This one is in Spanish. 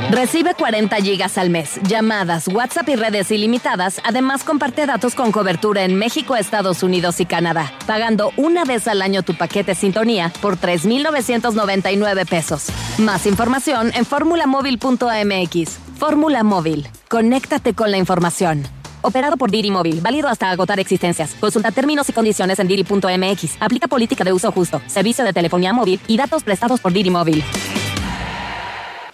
Recibe 40 gigas al mes, llamadas, WhatsApp y redes ilimitadas. Además, comparte datos con cobertura en México, Estados Unidos y Canadá, pagando una vez al año tu paquete Sintonía por $3,999. Más información en formulamóvil.mx. Fórmula Móvil. Conéctate con la información. Operado por Didi Móvil. Válido hasta agotar existencias. Consulta términos y condiciones en didi.mx. Aplica política de uso justo. Servicio de telefonía móvil y datos prestados por Didi Móvil.